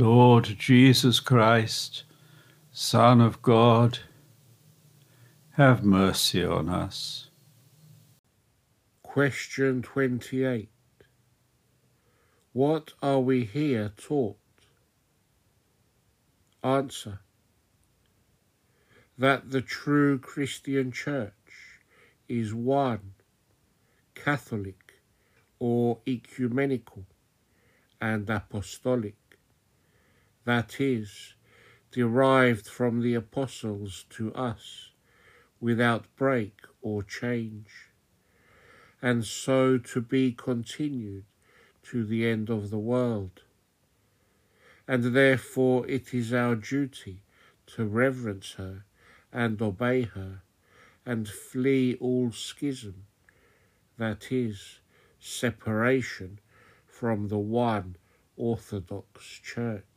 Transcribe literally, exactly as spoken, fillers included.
Lord Jesus Christ, Son of God, have mercy on us. Question twenty-eight. What are we here taught? Answer. That the true Christian Church is one, Catholic or ecumenical, and apostolic, that is, derived from the apostles to us, without break or change, and so to be continued to the end of the world. And therefore it is our duty to reverence her and obey her, and flee all schism, that is, separation from the one Orthodox Church.